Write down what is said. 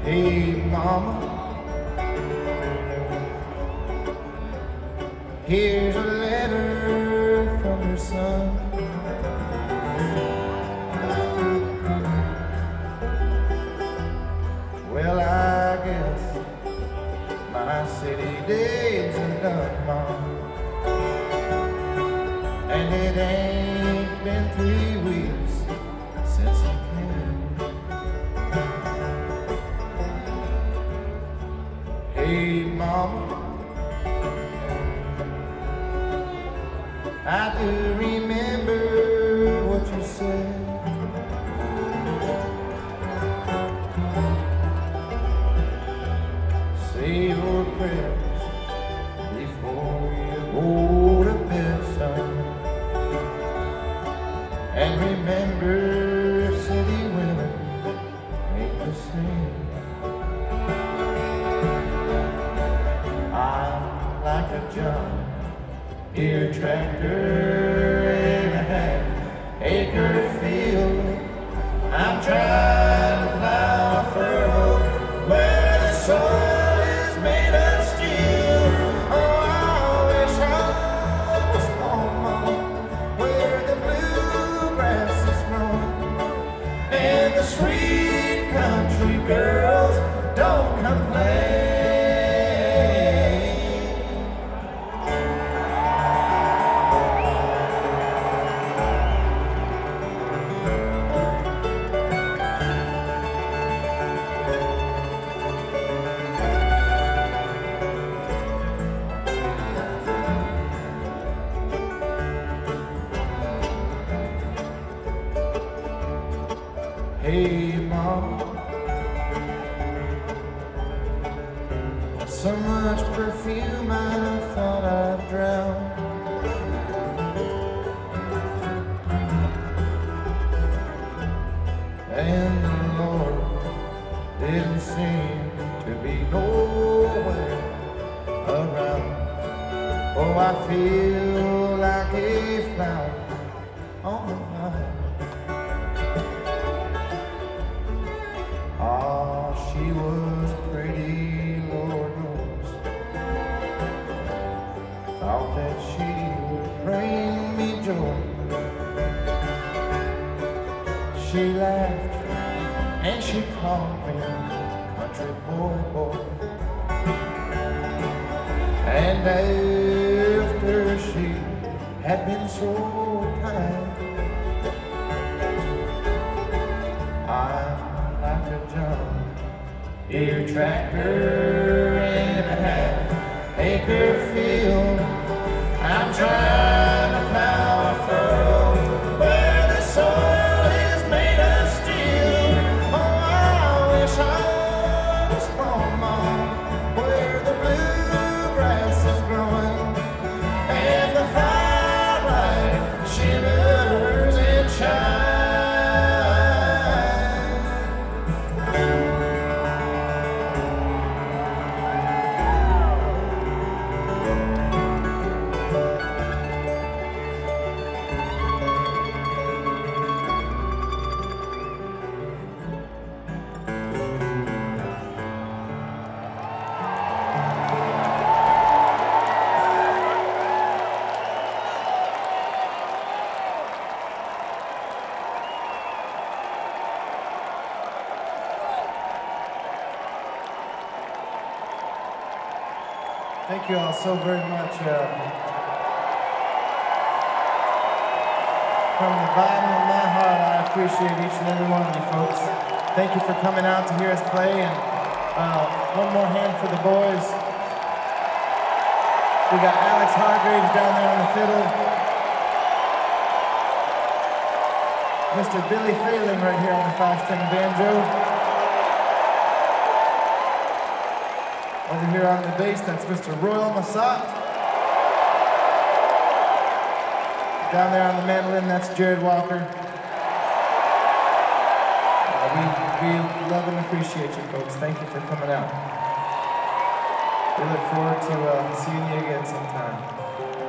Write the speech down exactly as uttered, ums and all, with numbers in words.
Hey, mama, here's a letter from your son. Well, I guess my city days are done, mom, and it ain't been three weeks since you came. Hey, mama, I do remember what you said. Say your prayers before you go to bed, son. And remember, city women ain't the same. I'm like a John Deere tractor in a half acre field. I'm trying to plow a furrow where the soil is made of steel. Oh, I wish I was home, Mom, where the bluegrass is growing and the sweet country girls don't complain. Hey, Mom, so much perfume I thought I'd drown. And the Lord didn't seem to be nowhere around. Oh, I feel like a flower on the vine. Ah, she was pretty, Lord knows. Thought that she would bring me joy. She laughed and she called me country boy, boy. And after she had been so kind, I'm like a John Deere tractor in a half acre field. I'm trying to plow a furrow where the soil is made of steel. Oh, I wish I was home, Mom, where the bluegrass is growing and the firelight shimmers and shines. Thank you all so very much. Uh, from the bottom of my heart, I appreciate each and every one of you folks. Thank you for coming out to hear us play. And uh, one more hand for the boys. We got Alex Hargraves down there on the fiddle. Mister Billy Failing right here on the five-string banjo. Over here on the bass, that's Mister Royal Massat. Down there on the mandolin, that's Jared Walker. Uh, we, we love and appreciate you folks. Thank you for coming out. We look forward to uh, seeing you again sometime.